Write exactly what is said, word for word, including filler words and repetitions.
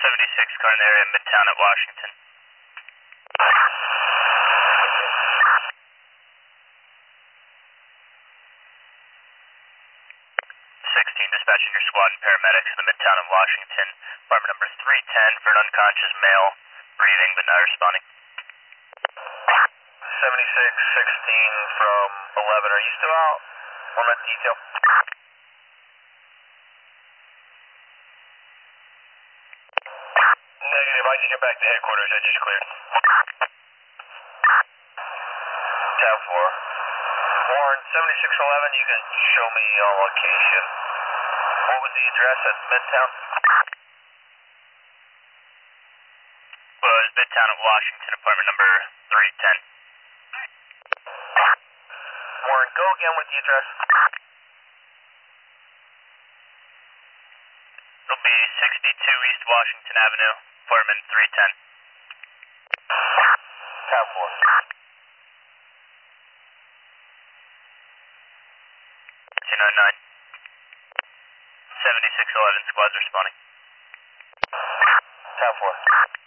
seventy-six car in the area, Midtown at Washington. sixteen, dispatching your squad and paramedics in the Midtown of Washington. Apartment number three ten for an unconscious male, breathing but not responding. seventy-six sixteen from eleven, are you still out? One minute detail. Negative, I can get back to headquarters, I just cleared. Tab four. Warren, seventy-six eleven, you can show me your location. What was the address at Midtown? Well, it was Midtown at Washington, apartment number three ten. Warren, go again with the address. It'll be sixty-two East Washington Avenue, apartment three ten. Tab four. two nine nine. seventy-six eleven, squad's responding. Tab four.